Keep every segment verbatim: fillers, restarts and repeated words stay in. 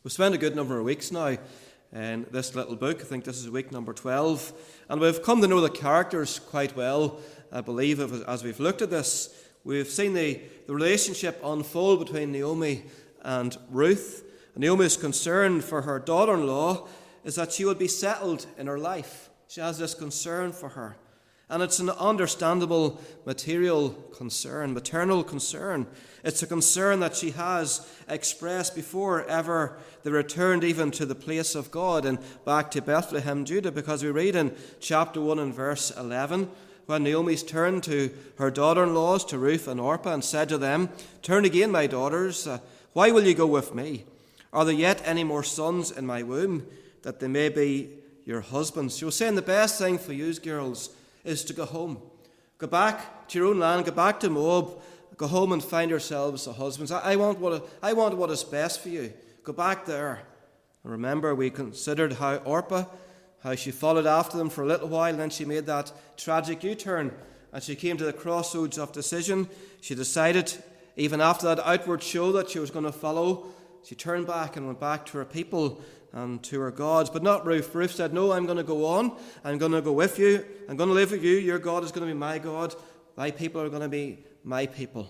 We've spent a good number of weeks now in this little book. I think this is week number twelve. And we've come to know the characters quite well, I believe, as we've looked at this. We've seen the, the relationship unfold between Naomi and Ruth. And Naomi's concern for her daughter-in-law is that she would be settled in her life. She has this concern for her. And it's an understandable material concern, maternal concern. It's a concern that she has expressed before ever they returned even to the place of God and back to Bethlehem, Judah, because we read in chapter one and verse eleven, when Naomi's turned to her daughter-in-laws, to Ruth and Orpah, and said to them, "Turn again, my daughters, uh, why will you go with me? Are there yet any more sons in my womb, that they may be your husbands?" She was saying the best thing for you girls is to go home. Go back to your own land, go back to Moab, go home and find yourselves a husband. I, I, want what, I want what is best for you. Go back there. And remember, we considered how Orpah, how she followed after them for a little while, and then she made that tragic U-turn, and she came to the crossroads of decision. She decided, even after that outward show that she was going to follow, she turned back and went back to her people and to her gods. But not Ruth. Ruth said, "No, I'm going to go on. I'm going to go with you. I'm going to live with you. Your God is going to be my God. My people are going to be my people."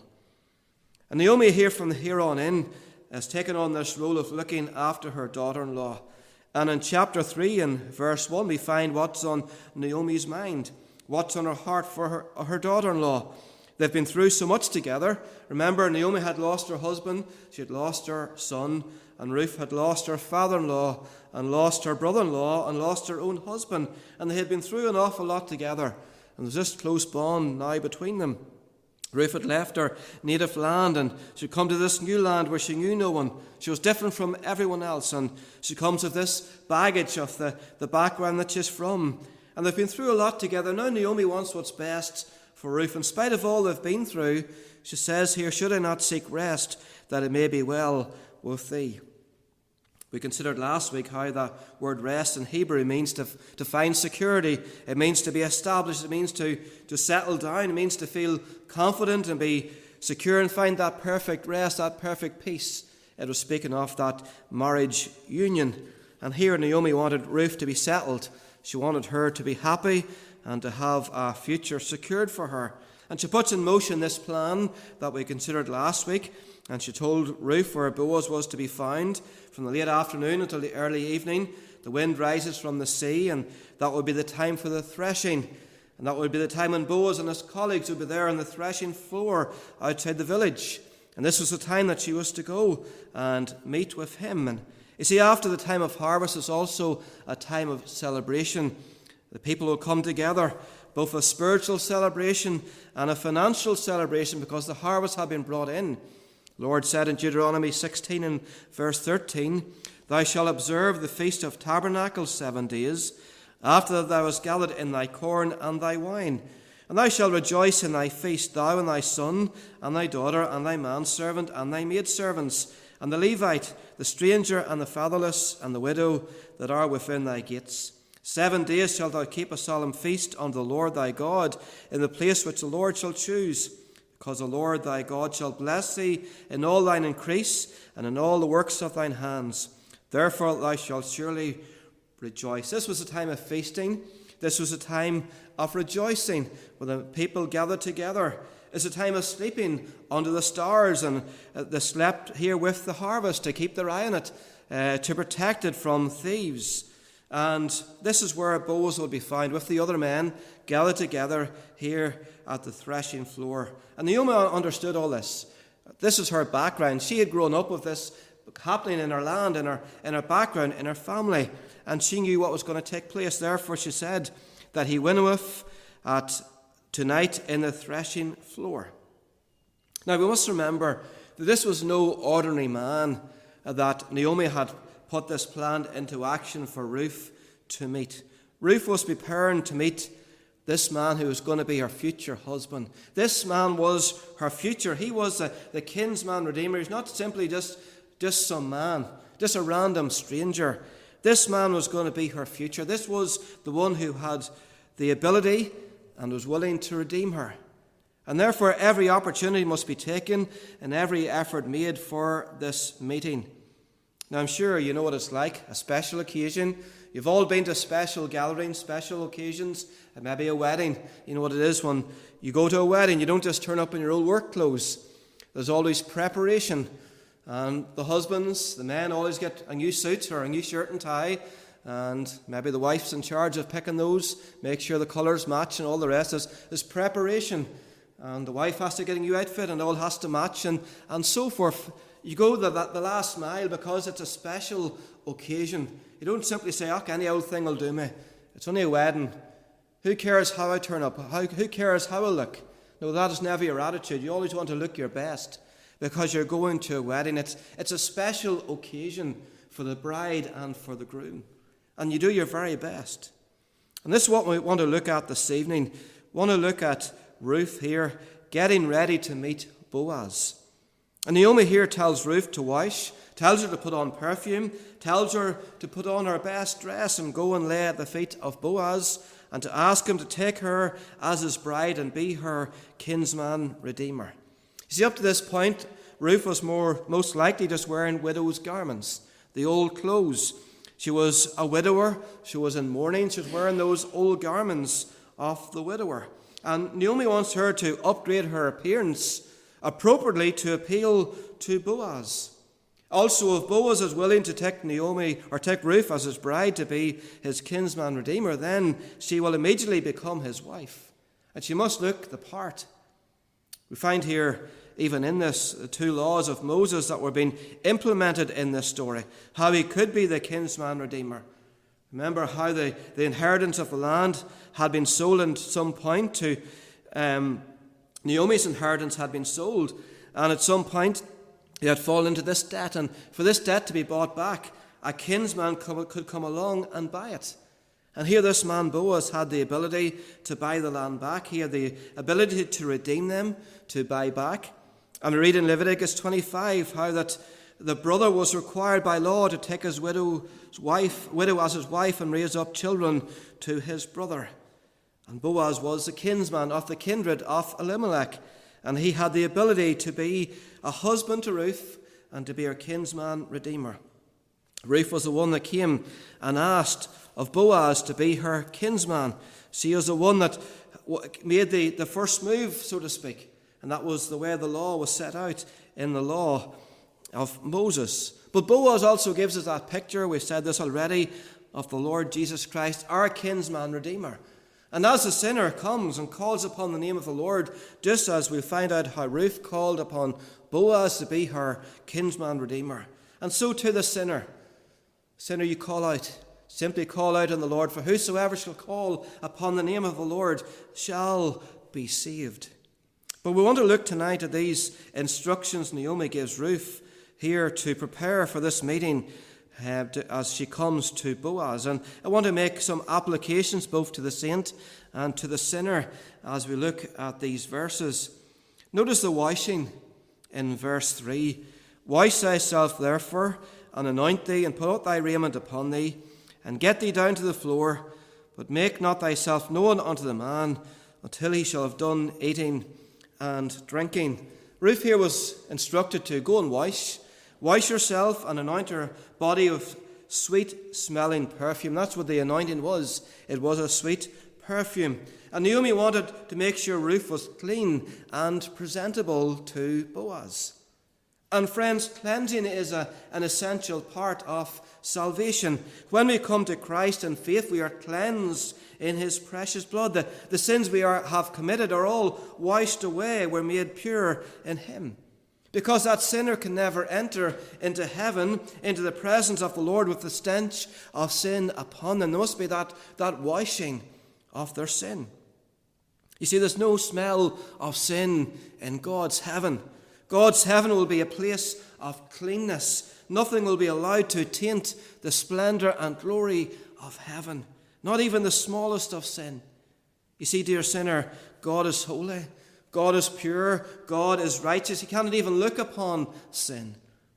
And Naomi here from here on in has taken on this role of looking after her daughter-in-law. And in chapter three and verse one, we find what's on Naomi's mind, what's on her heart for her, her daughter-in-law. They've been through so much together. Remember, Naomi had lost her husband, she had lost her son, and Ruth had lost her father-in-law, and lost her brother-in-law, and lost her own husband. And they had been through an awful lot together. And there's this close bond now between them. Ruth had left her native land, and she'd come to this new land where she knew no one. She was different from everyone else, and she comes with this baggage of the, the background that she's from. And they've been through a lot together. Now Naomi wants what's best for Ruth. In spite of all they've been through, she says here, "Should I not seek rest, that it may be well with thee?" We considered last week how that word rest in Hebrew means to, to find security. It means to be established. It means to, to settle down. It means to feel confident and be secure and find that perfect rest, that perfect peace. It was speaking of that marriage union. And here Naomi wanted Ruth to be settled. She wanted her to be happy and to have a future secured for her. And she puts in motion this plan that we considered last week. And she told Ruth where Boaz was to be found from the late afternoon until the early evening. The wind rises from the sea, and that would be the time for the threshing. And that would be the time when Boaz and his colleagues would be there on the threshing floor outside the village. And this was the time that she was to go and meet with him. And you see, after the time of harvest is also a time of celebration. The people will come together, both a spiritual celebration and a financial celebration, because the harvest had been brought in. The Lord said in Deuteronomy sixteen and verse thirteen, "Thou shalt observe the feast of tabernacles seven days, after that thou hast gathered in thy corn and thy wine. And thou shalt rejoice in thy feast, thou and thy son, and thy daughter, and thy manservant, and thy maidservants, and the Levite, the stranger, and the fatherless, and the widow that are within thy gates. Seven days shalt thou keep a solemn feast unto the Lord thy God, in the place which the Lord shall choose. Because the Lord thy God shall bless thee in all thine increase, and in all the works of thine hands. Therefore thou shalt surely rejoice." This was a time of feasting. This was a time of rejoicing, when the people gathered together. It's a time of sleeping under the stars, and they slept here with the harvest to keep their eye on it, uh, to protect it from thieves. And this is where Boaz will be found with the other men gathered together here at the threshing floor. And Naomi understood all this. This is her background. She had grown up with this happening in her land, in her, in her background, in her family. And she knew what was going to take place. Therefore she said that he winnoweth at tonight in the threshing floor. Now we must remember that this was no ordinary man that Naomi had put this plan into action for Ruth to meet. Ruth was preparing to meet this man who was going to be her future husband. This man was her future. He was the, the kinsman redeemer. He's not simply just, just some man, just a random stranger. This man was going to be her future. This was the one who had the ability and was willing to redeem her. And therefore every opportunity must be taken and every effort made for this meeting. Now, I'm sure you know what it's like, a special occasion. You've all been to special gatherings, special occasions, and maybe a wedding. You know what it is when you go to a wedding. You don't just turn up in your old work clothes. There's always preparation. And the husbands, the men, always get a new suit or a new shirt and tie. And maybe the wife's in charge of picking those, make sure the colours match and all the rest. There's, there's preparation. And the wife has to get a new outfit and all has to match and, and so forth. You go the, the last mile because it's a special occasion. You don't simply say, oh, any old thing will do me. It's only a wedding. Who cares how I turn up? How, who cares how I look? No, that is never your attitude. You always want to look your best because you're going to a wedding. It's, it's a special occasion for the bride and for the groom. And you do your very best. And this is what we want to look at this evening. We want to look at Ruth here getting ready to meet Boaz. And Naomi here tells Ruth to wash, tells her to put on perfume, tells her to put on her best dress and go and lay at the feet of Boaz and to ask him to take her as his bride and be her kinsman redeemer. You see, up to this point, Ruth was more most likely just wearing widow's garments, the old clothes. She was a widower. She was in mourning. She was wearing those old garments of the widower. And Naomi wants her to upgrade her appearance appropriately to appeal to Boaz. Also, if Boaz is willing to take Naomi or take Ruth as his bride to be his kinsman redeemer, then she will immediately become his wife. And she must look the part. We find here, even in this, the two laws of Moses that were being implemented in this story, how he could be the kinsman redeemer. Remember how the, the inheritance of the land had been sold at some point to um, Naomi's inheritance had been sold, and at some point he had fallen into this debt, and for this debt to be bought back, a kinsman could come along and buy it. And here this man Boaz had the ability to buy the land back. He had the ability to redeem them, to buy back. And we read in Leviticus twenty-five how that the brother was required by law to take his widow's wife, widow as his wife and raise up children to his brother. And Boaz was the kinsman of the kindred of Elimelech, and he had the ability to be a husband to Ruth and to be her kinsman redeemer. Ruth was the one that came and asked of Boaz to be her kinsman. She was the one that made the, the first move, so to speak, and that was the way the law was set out in the law of Moses. But Boaz also gives us that picture, we've said this already, of the Lord Jesus Christ, our kinsman redeemer. And as the sinner comes and calls upon the name of the Lord, just as we find out how Ruth called upon Boaz to be her kinsman redeemer, and so to the sinner, sinner, you call out, simply call out on the Lord, for whosoever shall call upon the name of the Lord shall be saved. But we want to look tonight at these instructions Naomi gives Ruth here to prepare for this meeting uh, to, as she comes to Boaz. And I want to make some applications both to the saint and to the sinner as we look at these verses. Notice the washing in verse three. Wash thyself therefore, and anoint thee, and put out thy raiment upon thee, and get thee down to the floor, but make not thyself known unto the man until he shall have done eating and drinking. Ruth here was instructed to go and wash. Wash yourself and anoint your body with sweet-smelling perfume. That's what the anointing was. It was a sweet perfume. And Naomi wanted to make sure Ruth was clean and presentable to Boaz. And friends, cleansing is a, an essential part of salvation. When we come to Christ in faith, we are cleansed in his precious blood. The, the sins we are, have committed are all washed away. We're made pure in him. Because that sinner can never enter into heaven, into the presence of the Lord with the stench of sin upon them. There must be that, that washing of their sin. You see, there's no smell of sin in God's heaven. God's heaven will be a place of cleanness. Nothing will be allowed to taint the splendor and glory of heaven. Not even the smallest of sin. You see, dear sinner, God is holy. God is pure. God is righteous. He cannot even look upon sin.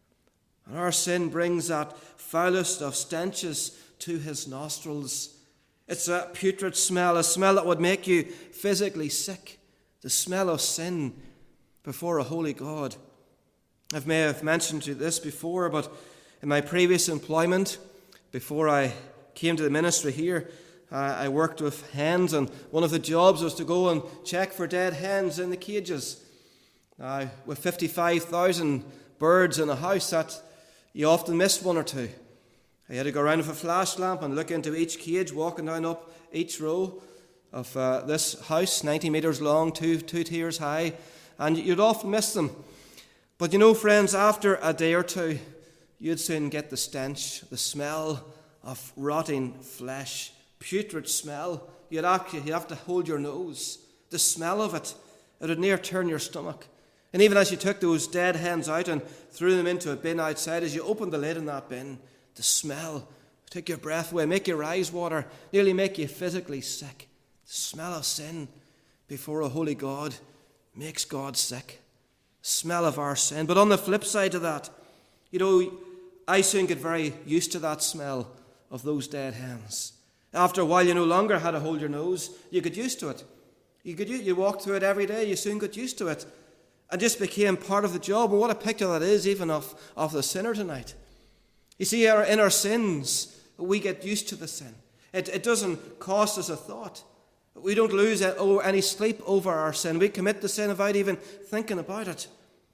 And our sin brings that foulest of stenches to his nostrils. It's a putrid smell, a smell that would make you physically sick. The smell of sin before a holy God. I may have mentioned this before, but In my previous employment, before I came to the ministry here, uh, I worked with hens, and one of the jobs was to go and check for dead hens in the cages. Now, with fifty-five thousand birds in a house, that you often missed one or two. I had to go around with a flash lamp and look into each cage, walking down up each row of uh, this house, ninety metres long, two, two tiers high, and you'd often miss them. But you know, friends, after a day or two, you'd soon get the stench, the smell of rotting flesh, putrid smell. You'd actually you'd have to hold your nose. The smell of it, it would near turn your stomach. And even as you took those dead hens out and threw them into a bin outside, as you opened the lid in that bin, the smell take your breath away, make your eyes water, nearly make you physically sick. The smell of sin before a holy God makes God sick. The smell of our sin. But on the flip side of that, you know, I soon get very used to that smell of those dead hens. After a while, you no longer had to hold your nose. You get used to it. You could you walk through it every day. You soon got used to it. And just became part of the job. And what a picture that is, even of, of the sinner tonight. You see, our, in our sins, we get used to the sin. It, it doesn't cost us a thought. We don't lose any sleep over our sin. We commit the sin without even thinking about it.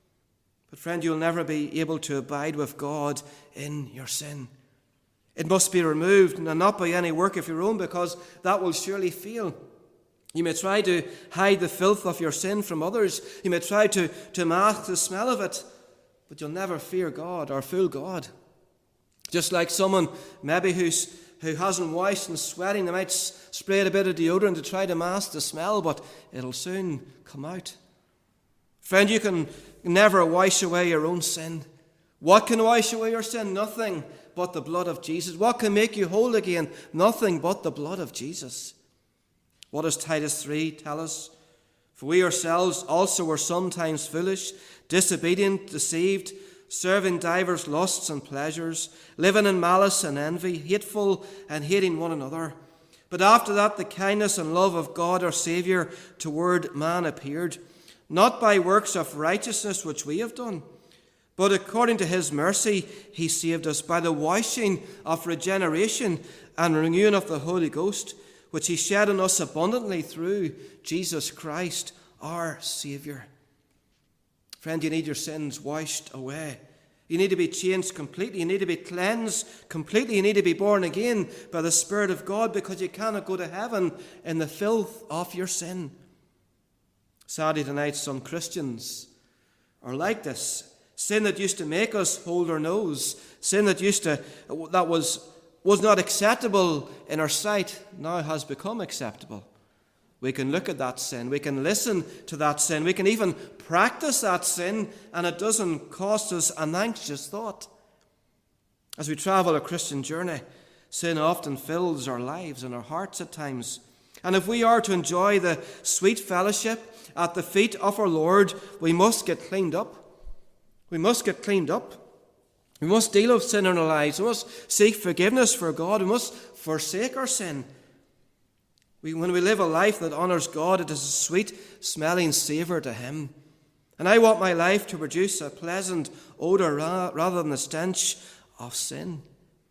But friend, you'll never be able to abide with God in your sin. It must be removed, and not by any work of your own, because that will surely fail. You may try to hide the filth of your sin from others. You may try to, to mask the smell of it, but you'll never fear God or fool God. Just like someone maybe who's, who hasn't washed and sweating, they might spray a bit of deodorant to try to mask the smell, but it'll soon come out. Friend, you can never wash away your own sin. What can wash away your sin? Nothing but the blood of Jesus. What can make you whole again? Nothing but the blood of Jesus. What does Titus three tell us? For we ourselves also were sometimes foolish, disobedient, deceived, serving divers lusts and pleasures, living in malice and envy, hateful and hating one another. But after that the kindness and love of God our Saviour toward man appeared, not by works of righteousness which we have done, but according to his mercy he saved us by the washing of regeneration and renewing of the Holy Ghost, which he shed on us abundantly through Jesus Christ our Saviour. Friend, you need your sins washed away. You need to be changed completely. You need to be cleansed completely. You need to be born again by the Spirit of God, because you cannot go to heaven in the filth of your sin. Sadly tonight, some Christians are like this. Sin that used to make us hold our nose, sin that used to that was was not acceptable in our sight, now has become acceptable. We can look at that sin, we can listen to that sin, we can even practice that sin, and it doesn't cost us an anxious thought. As we travel a Christian journey, sin often fills our lives and our hearts at times. And if we are to enjoy the sweet fellowship at the feet of our Lord, we must get cleaned up. We must get cleaned up. We must deal with sin in our lives. We must seek forgiveness for God. We must forsake our sin. We, when we live a life that honours God, it is a sweet-smelling savour to Him. And I want my life to produce a pleasant odour ra- rather than the stench of sin.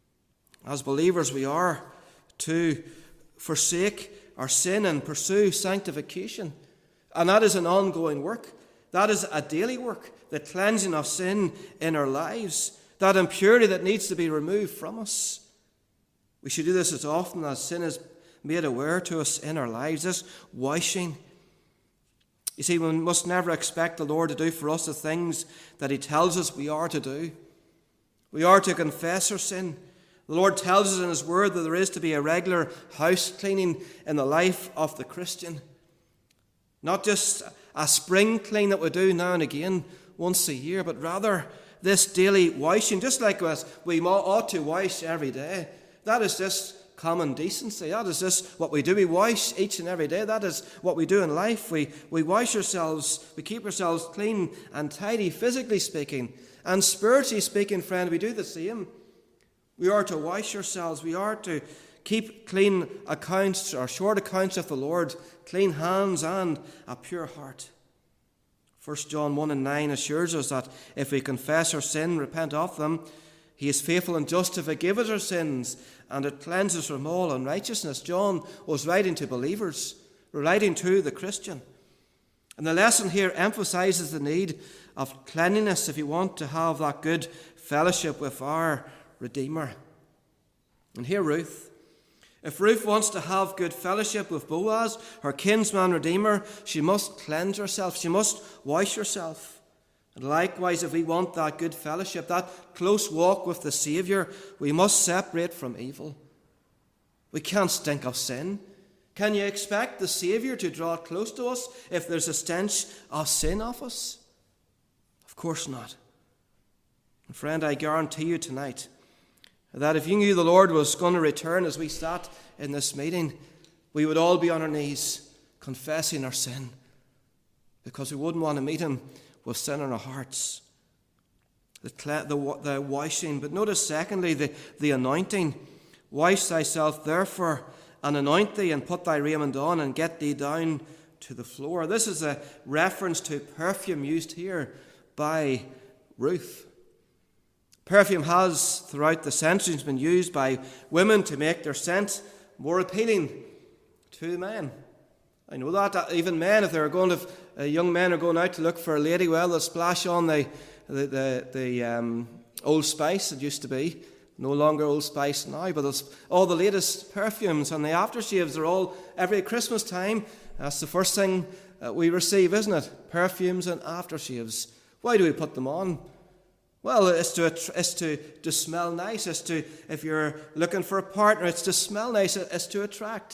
As believers, we are to forsake our sin and pursue sanctification. And that is an ongoing work. That is a daily work, the cleansing of sin in our lives, that impurity that needs to be removed from us. We should do this as often as sin is made aware to us in our lives, this washing. You see, we must never expect the Lord to do for us the things that He tells us we are to do. We are to confess our sin. The Lord tells us in His Word that there is to be a regular house cleaning in the life of the Christian. Not just a spring clean that we do now and again, once a year, but rather this daily washing, just like us, we ought to wash every day. That is just common decency. That is just what we do. We wash each and every day. That is what we do in life. We, we wash ourselves, we keep ourselves clean and tidy, physically speaking. And spiritually speaking, friend, we do the same. We are to wash ourselves. We are to keep clean accounts, or short accounts of the Lord, clean hands and a pure heart. First John one and nine assures us that if we confess our sin, repent of them, He is faithful and just to forgive us our sins and to cleanse us from all unrighteousness. John was writing to believers, writing to the Christian. And the lesson here emphasizes the need of cleanliness if you want to have that good fellowship with our Redeemer. And here Ruth. If Ruth wants to have good fellowship with Boaz, her kinsman Redeemer, she must cleanse herself. She must wash herself. And likewise, if we want that good fellowship, that close walk with the Saviour, we must separate from evil. We can't stink of sin. Can you expect the Saviour to draw close to us if there's a stench of sin off us? Of course not. And friend, I guarantee you tonight that if you knew the Lord was going to return as we sat in this meeting, we would all be on our knees confessing our sin, because we wouldn't want to meet him with sin in our hearts. The, the, the washing, but notice secondly the, the anointing. Wash thyself therefore, and anoint thee, and put thy raiment on, and get thee down to the floor. This is a reference to perfume used here by Ruth. Perfume has, throughout the centuries, been used by women to make their scent more appealing to men. I know that, that even men, if they're going to, uh, young men are going out to look for a lady, well, they'll splash on the the the, the um, Old Spice it used to be. No longer Old Spice now, but there's all the latest perfumes, and the aftershaves are all every Christmas time. That's the first thing that we receive, isn't it? Perfumes and aftershaves. Why do we put them on? Well, it's to it's to, to smell nice. It's to, if you're looking for a partner, it's to smell nice. It's to attract.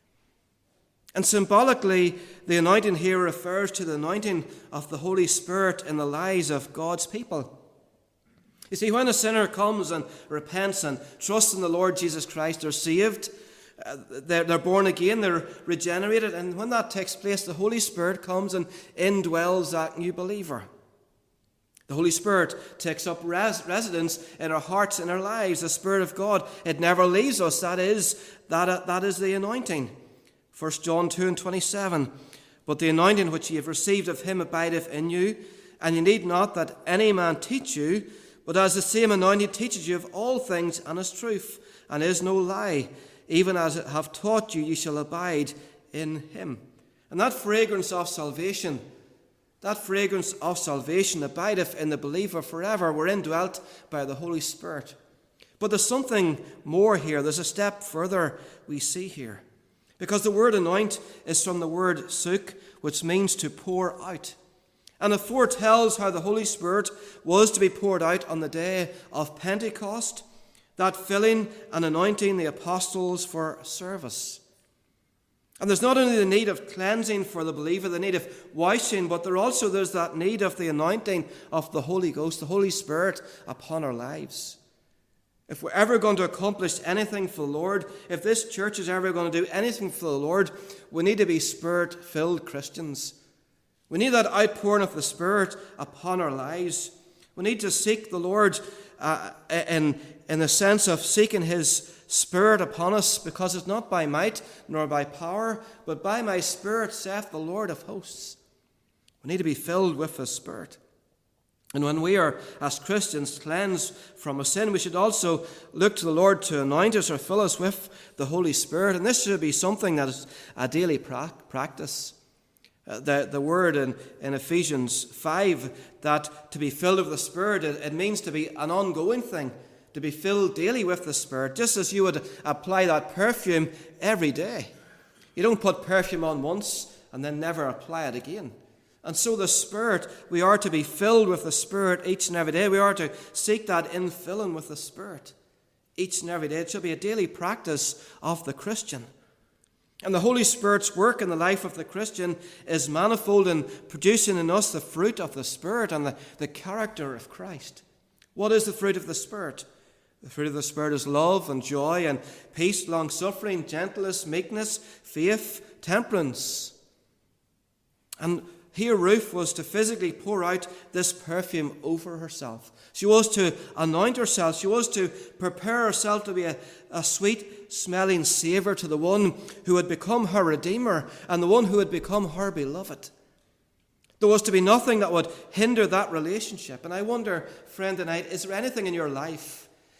And symbolically, the anointing here refers to the anointing of the Holy Spirit in the lives of God's people. You see, when a sinner comes and repents and trusts in the Lord Jesus Christ, they're saved, uh, they're, they're born again, they're regenerated, and when that takes place, the Holy Spirit comes and indwells that new believer. The Holy Spirit takes up res- residence in our hearts and our lives. The Spirit of God, it never leaves us. That is, that, uh, that is the anointing. First John two and twenty-seven. But the anointing which ye have received of him abideth in you, and ye need not that any man teach you, but as the same anointing teaches you of all things, and is truth, and is no lie, even as it have taught you, ye shall abide in him. And that fragrance of salvation, that fragrance of salvation abideth in the believer forever. We're indwelt by the Holy Spirit. But there's something more here. There's a step further we see here. Because the word anoint is from the word suk, which means to pour out. And it foretells how the Holy Spirit was to be poured out on the day of Pentecost, that filling and anointing the apostles for service. And there's not only the need of cleansing for the believer, the need of washing, but there also there's that need of the anointing of the Holy Ghost, the Holy Spirit upon our lives. If we're ever going to accomplish anything for the Lord, if this church is ever going to do anything for the Lord, we need to be Spirit-filled Christians. We need that outpouring of the Spirit upon our lives. We need to seek the Lord uh, in, in the sense of seeking his Spirit upon us, because it's not by might nor by power, but by my Spirit, saith the Lord of hosts. We need to be filled with his Spirit. And when we are, as Christians, cleansed from a sin, we should also look to the Lord to anoint us or fill us with the Holy Spirit. And this should be something that is a daily pra- practice. Uh, the, the word in, in Ephesians five, that to be filled with the Spirit, it, it means to be an ongoing thing, to be filled daily with the Spirit, just as you would apply that perfume every day. You don't put perfume on once and then never apply it again. And so the Spirit, we are to be filled with the Spirit each and every day. We are to seek that infilling with the Spirit each and every day. It should be a daily practice of the Christian. And the Holy Spirit's work in the life of the Christian is manifold in producing in us the fruit of the Spirit and the, the character of Christ. What is the fruit of the Spirit? The fruit of the Spirit is love and joy and peace, long-suffering, gentleness, meekness, faith, temperance. And here Ruth was to physically pour out this perfume over herself. She was to anoint herself. She was to prepare herself to be a, a sweet-smelling savour to the one who had become her Redeemer and the one who had become her beloved. There was to be nothing that would hinder that relationship. And I wonder, friend, tonight, is there anything in your life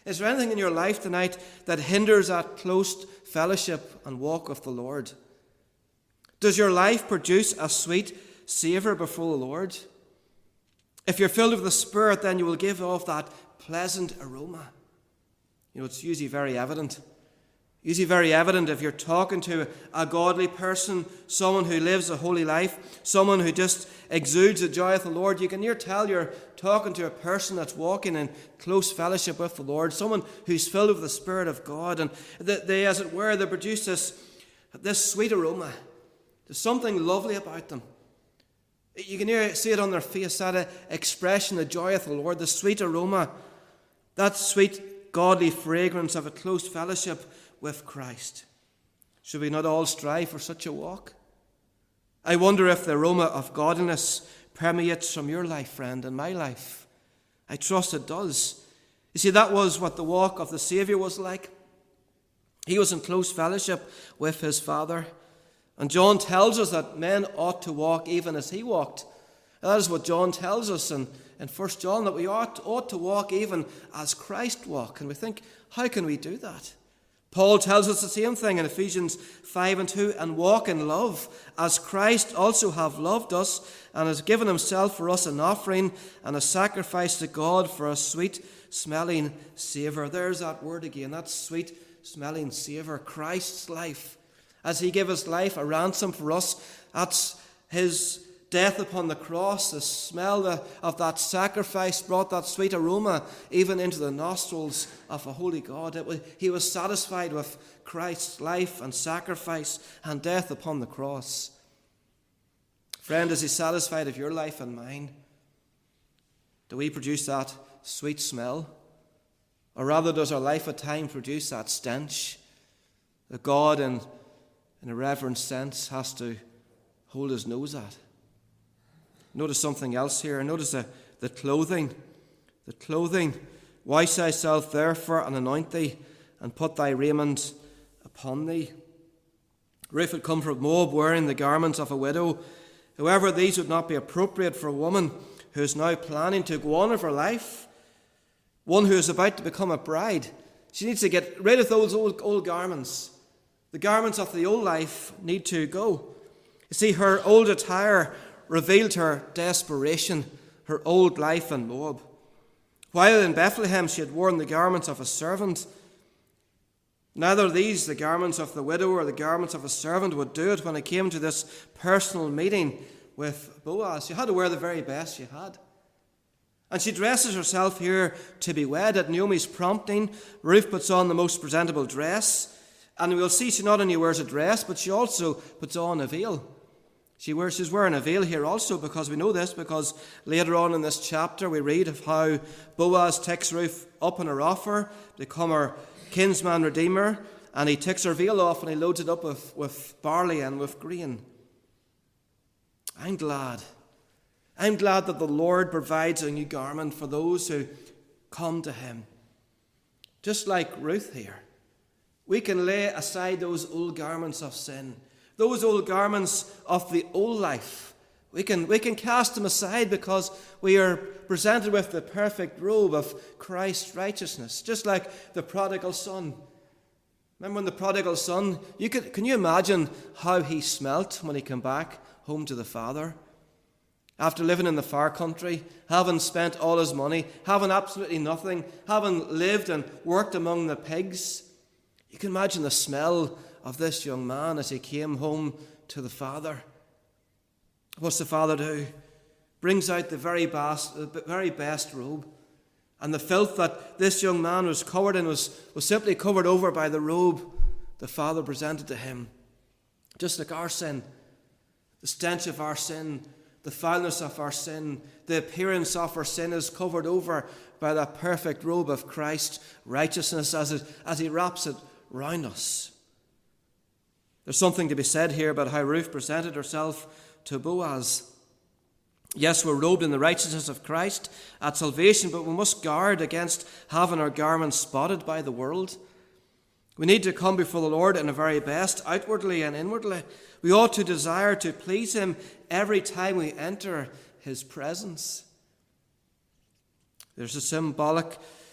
Is there anything in your life tonight that hinders that close fellowship and walk with the Lord? Does your life produce a sweet savour before the Lord? If you're filled with the Spirit, then you will give off that pleasant aroma. You know, it's usually very evident. Usually very evident if you're talking to a godly person, someone who lives a holy life, someone who just exudes the joy of the Lord. You can near tell you're talking to a person that's walking in close fellowship with the Lord, someone who's filled with the Spirit of God. And they, as it were, they produce this, this sweet aroma. There's something lovely about them. You can hear, see it on their face, that expression, the joy of the Lord, the sweet aroma, that sweet godly fragrance of a close fellowship with Christ. Should we not all strive for such a walk? I wonder if the aroma of godliness permeates from your life, friend, and my life. I trust it does. You see, that was what the walk of the Saviour was like. He was in close fellowship with his Father. And John tells us that men ought to walk even as he walked. And that is what John tells us in, in First John, that we ought, ought to walk even as Christ walked. And we think, how can we do that? Paul tells us the same thing in Ephesians five and two, and walk in love, as Christ also hath loved us, and has given himself for us an offering and a sacrifice to God for a sweet-smelling savour. There's that word again, that sweet-smelling savour, Christ's life. As he gave his life a ransom for us, that's his death upon the cross. The smell of that sacrifice brought that sweet aroma even into the nostrils of a holy God. It was, he was satisfied with Christ's life and sacrifice and death upon the cross. Friend, is he satisfied of your life and mine? Do we produce that sweet smell? Or rather, does our life at times produce that stench that God, in, in a reverent sense, has to hold his nose at? Notice something else here. Notice the, the clothing. The clothing. Wash thyself therefore and anoint thee, and put thy raiment upon thee. Ruth had come from Moab wearing the garments of a widow. However, these would not be appropriate for a woman who is now planning to go on with her life. One who is about to become a bride. She needs to get rid of those old, old garments. The garments of the old life need to go. You see, her old attire revealed her desperation, her old life in Moab. While in Bethlehem she had worn the garments of a servant, neither these, the garments of the widow or the garments of a servant, would do it when it came to this personal meeting with Boaz. She had to wear the very best she had. And she dresses herself here to be wed. At Naomi's prompting, Ruth puts on the most presentable dress. And we'll see she not only wears a dress, but she also puts on a veil. She wears, she's wearing a veil here also, because we know this, because later on in this chapter we read of how Boaz takes Ruth up on her offer to become her kinsman redeemer, and he takes her veil off and he loads it up with, with barley and with grain. I'm glad. I'm glad that the Lord provides a new garment for those who come to him. Just like Ruth here. We can lay aside those old garments of sin. Those old garments of the old life, we can, we can cast them aside because we are presented with the perfect robe of Christ's righteousness, just like the prodigal son. Remember when the prodigal son, you could, can you imagine how he smelt when he came back home to the Father? After living in the far country, having spent all his money, having absolutely nothing, having lived and worked among the pigs, you can imagine the smell of this young man as he came home to the Father. What's the Father do? Brings out the very best, the very best robe. And the filth that this young man was covered in was, was simply covered over by the robe the Father presented to him. Just like our sin, the stench of our sin, the foulness of our sin, the appearance of our sin is covered over by that perfect robe of Christ's righteousness as, it, as he wraps it round us. There's something to be said here about how Ruth presented herself to Boaz. Yes, we're robed in the righteousness of Christ at salvation, but we must guard against having our garments spotted by the world. We need to come before the Lord in the very best, outwardly and inwardly. We ought to desire to please him every time we enter his presence. There's a symbolic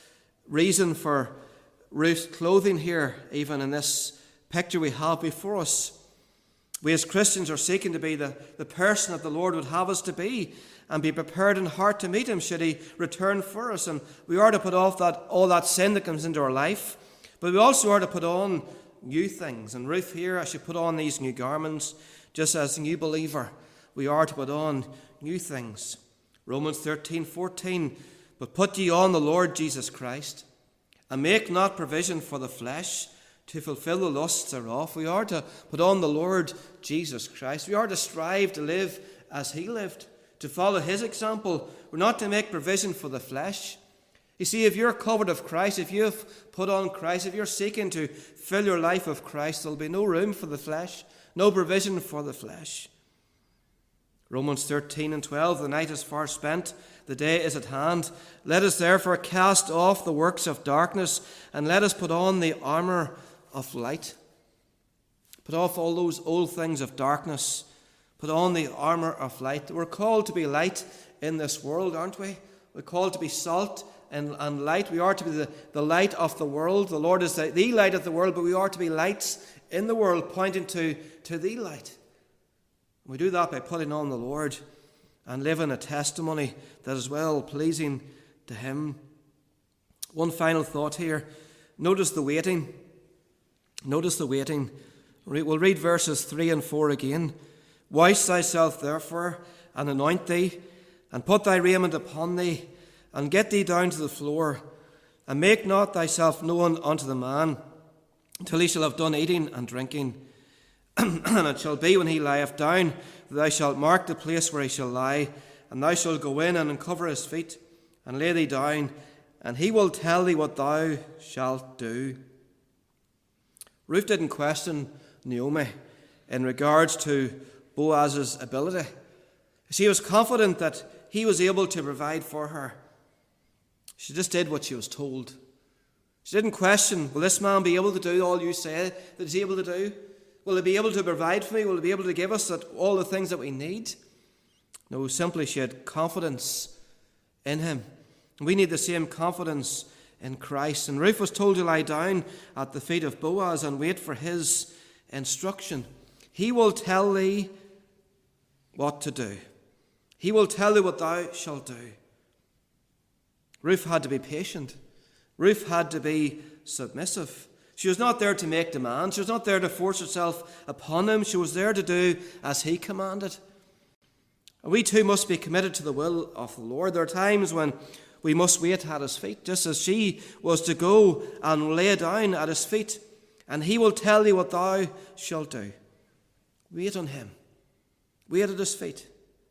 reason for Ruth's clothing here, even in this picture we have before us. We as Christians are seeking to be the, the person that the Lord would have us to be, and be prepared in heart to meet him should he return for us. And we are to put off that all that sin that comes into our life, but we also are to put on new things. And Ruth here, as she put on these new garments, just as a new believer, we are to put on new things. Romans thirteen fourteen, but put ye on the Lord Jesus Christ, and make not provision for the flesh to fulfill the lusts thereof. We are to put on the Lord Jesus Christ. We are to strive to live as he lived, to follow his example. We're not to make provision for the flesh. You see, if you're covered of Christ, if you've put on Christ, if you're seeking to fill your life with Christ, there'll be no room for the flesh, no provision for the flesh. Romans thirteen and twelve, the night is far spent, the day is at hand. Let us therefore cast off the works of darkness, and let us put on the armour of light. Put off all those old things of darkness. Put on the armour of light. We're called to be light in this world, aren't we? We're called to be salt and, and light. We are to be the, the light of the world. The Lord is the, the light of the world, but we are to be lights in the world, pointing to, to the light. We do that by putting on the Lord and living a testimony that is well pleasing to him. One final thought here. Notice the waiting. Notice the waiting. We'll read verses three and four again. Wash thyself therefore, and anoint thee, and put thy raiment upon thee, and get thee down to the floor, and make not thyself known unto the man, till he shall have done eating and drinking. And it shall be when he lieth down, that thou shalt mark the place where he shall lie, and thou shalt go in and uncover his feet, and lay thee down, and he will tell thee what thou shalt do. Ruth didn't question Naomi in regards to Boaz's ability. She was confident that he was able to provide for her. She just did what she was told. She didn't question, will this man be able to do all you say that he's able to do? Will he be able to provide for me? Will he be able to give us that, all the things that we need? No, simply she had confidence in him. We need the same confidence in Christ. And Ruth was told to lie down at the feet of Boaz and wait for his instruction. He will tell thee what to do. He will tell thee what thou shalt do. Ruth had to be patient. Ruth had to be submissive. She was not there to make demands. She was not there to force herself upon him. She was there to do as he commanded. And we too must be committed to the will of the Lord. There are times when we must wait at his feet, just as she was to go and lay down at his feet, and he will tell thee what thou shalt do. Wait on him. Wait at his feet.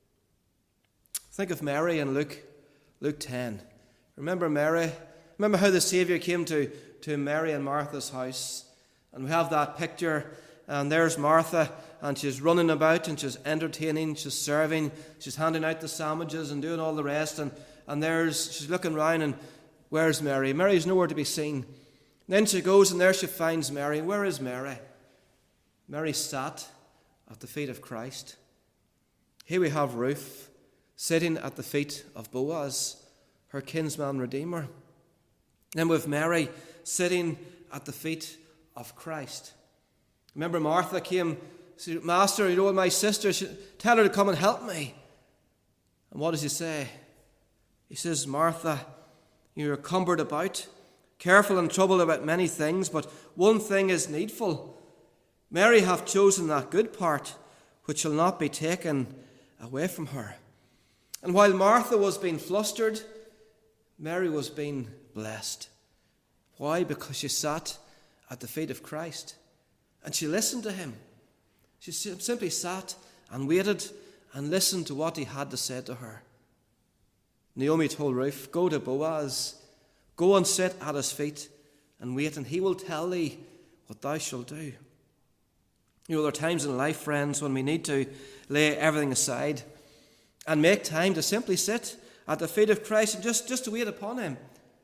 Think of Mary in Luke, Luke ten. Remember Mary? Remember how the Saviour came to, to Mary and Martha's house? And we have that picture, and there's Martha, and she's running about, and she's entertaining, she's serving, she's handing out the sandwiches and doing all the rest, and, and there's she's looking round, and where's Mary? Mary's nowhere to be seen. Then she goes, and there she finds Mary. Where is Mary? Mary sat at the feet of Christ. Here we have Ruth sitting at the feet of Boaz, her kinsman redeemer. Then with Mary sitting at the feet of Christ. Remember Martha came, said, Master, you know my sister, tell her to come and help me. And what does he say? He says, Martha, you are cumbered about, careful and troubled about many things, but one thing is needful. Mary hath chosen that good part, which shall not be taken away from her. And while Martha was being flustered, Mary was being blessed. Why? Because she sat at the feet of Christ and she listened to him. She simply sat and waited and listened to what he had to say to her. Naomi told Ruth, go to Boaz, go and sit at his feet and wait, and he will tell thee what thou shalt do. You know, there are times in life, friends, when we need to lay everything aside and make time to simply sit at the feet of Christ and just, just to wait upon him.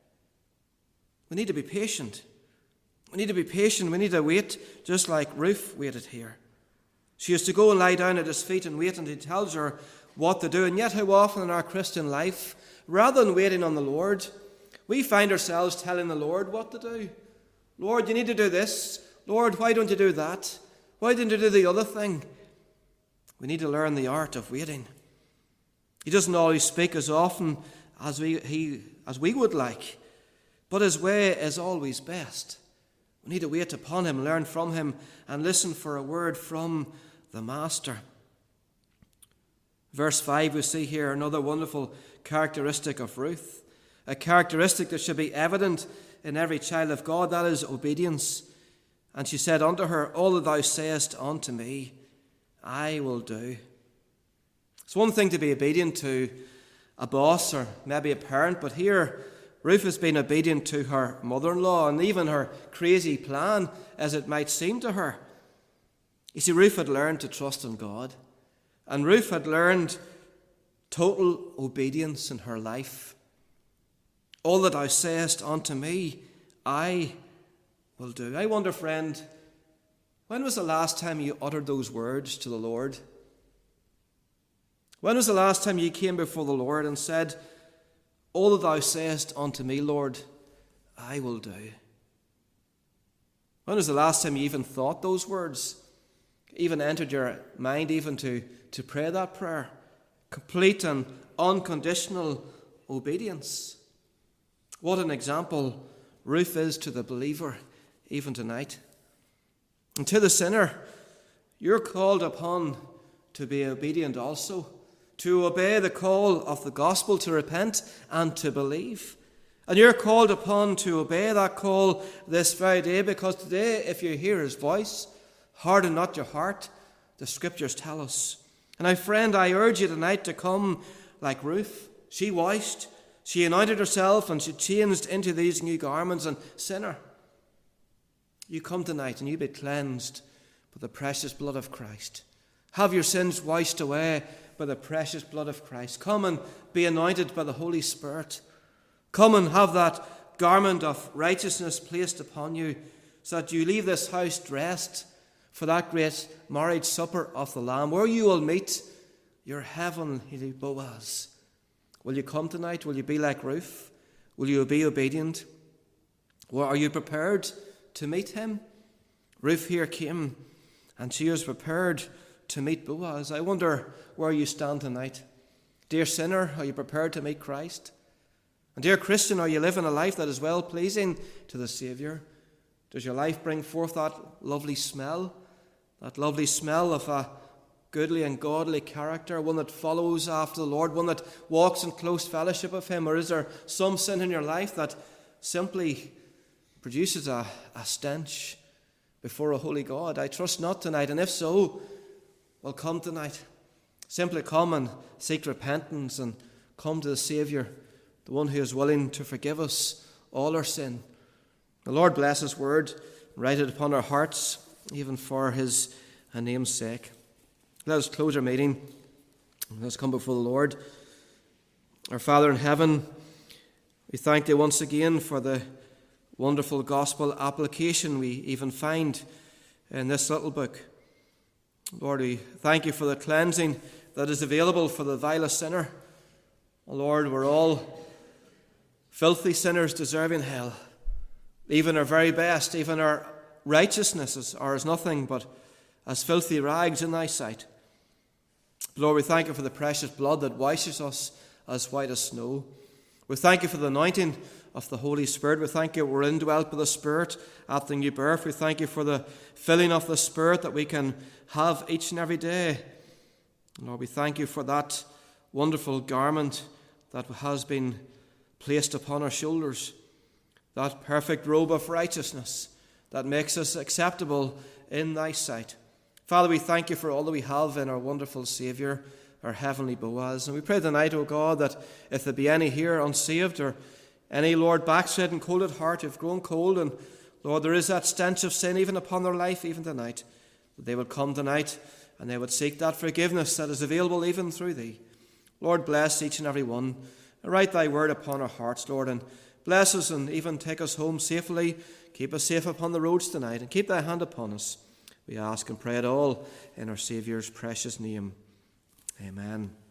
We need to be patient. We need to be patient. We need to wait just like Ruth waited here. She is to go and lie down at his feet and wait until he tells her what to do. And yet how often in our Christian life, rather than waiting on the Lord, We find ourselves telling the Lord what to do. Lord, you need to do this. Lord, why don't you do that? Why didn't you do the other thing? We need to learn the art of waiting. He doesn't always speak as often as we, he, as we would like, but his way is always best. We need to wait upon him, learn from him, and listen for a word from the Master. Verse five, we see here another wonderful characteristic of Ruth, a characteristic that should be evident in every child of God, that is obedience. And she said unto her, all that thou sayest unto me, I will do. It's one thing to be obedient to a boss or maybe a parent, but here Ruth has been obedient to her mother-in-law and even her crazy plan, as it might seem to her. You see, Ruth had learned to trust in God, and Ruth had learned total obedience in her life. All that thou sayest unto me, I will do. I wonder, friend, when was the last time you uttered those words to the Lord? When was the last time you came before the Lord and said, all that thou sayest unto me, Lord, I will do? When was the last time you even thought those words? Even entered your mind even to, to pray that prayer? Complete and unconditional obedience. What an example Ruth is to the believer even tonight. And to the sinner, you're called upon to be obedient also, to obey the call of the gospel, to repent and to believe. And you're called upon to obey that call this very day, because today, if you hear his voice, harden not your heart, the scriptures tell us. And my friend, I urge you tonight to come like Ruth. She washed, she anointed herself, and she changed into these new garments. And sinner, you come tonight and you be cleansed by the precious blood of Christ. Have your sins washed away by the precious blood of Christ. Come and be anointed by the Holy Spirit. Come and have that garment of righteousness placed upon you, so that you leave this house dressed for that great marriage supper of the Lamb, where you will meet your heavenly Boaz. Will you come tonight? Will you be like Ruth? Will you be obedient? Or are you prepared to meet him? Ruth here came, and she was prepared to meet Boaz. I wonder where you stand tonight. Dear sinner, are you prepared to meet Christ? And dear Christian, are you living a life that is well-pleasing to the Saviour? Does your life bring forth that lovely smell? That lovely smell of a goodly and godly character, one that follows after the Lord, one that walks in close fellowship of him? Or is there some sin in your life that simply produces a, a stench before a holy God? I trust not tonight, and if so, well, come tonight. Simply come and seek repentance and come to the Saviour, the one who is willing to forgive us all our sin. The Lord bless his word, write it upon our hearts, even for his name's sake. Let us close our meeting. Let us come before the Lord. Our Father in heaven, we thank thee once again for the wonderful gospel application we even find in this little book. Lord, we thank you for the cleansing that is available for the vilest sinner. Oh Lord, we're all filthy sinners deserving hell. Even our very best, even our righteousnesses are as nothing but as filthy rags in thy sight. Lord, we thank you for the precious blood that washes us as white as snow. We thank you for the anointing of the Holy Spirit. We thank you we're indwelt by the Spirit at the new birth. We thank you for the filling of the Spirit that we can have each and every day. Lord, we thank you for that wonderful garment that has been placed upon our shoulders, that perfect robe of righteousness that makes us acceptable in thy sight. Father, we thank you for all that we have in our wonderful Saviour, our heavenly Boaz. And we pray tonight, O God, that if there be any here unsaved, or any, Lord, backslidden, cold at heart, who've grown cold, and Lord, there is that stench of sin even upon their life, even tonight, that they would come tonight and they would seek that forgiveness that is available even through thee. Lord, bless each and every one. And write thy word upon our hearts, Lord, and bless us and even take us home safely. Keep us safe upon the roads tonight, and keep thy hand upon us. We ask and pray it all in our Saviour's precious name. Amen.